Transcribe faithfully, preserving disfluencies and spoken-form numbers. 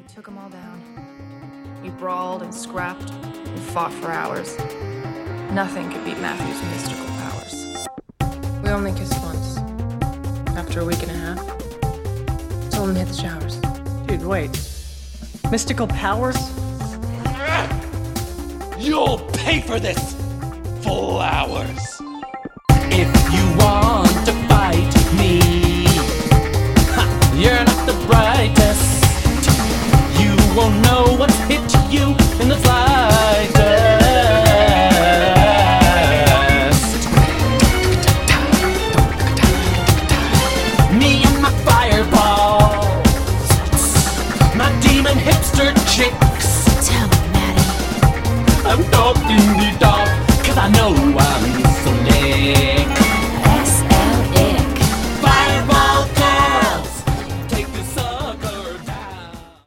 took them all down. We brawled and scrapped and fought for hours. Nothing could beat Matthew's mystical powers. We only kissed once. After a week and a half. Told him to hit the showers. Dude, wait. Mystical powers? You'll pay for this, flowers. If you want to fight me, ha, you're not the brightest. You won't know what's hit you in the slightest. Me and my fireballs, my demon hipster chicks. Tell me, Maddie. I'm talking the dark, cause I know I'm so late.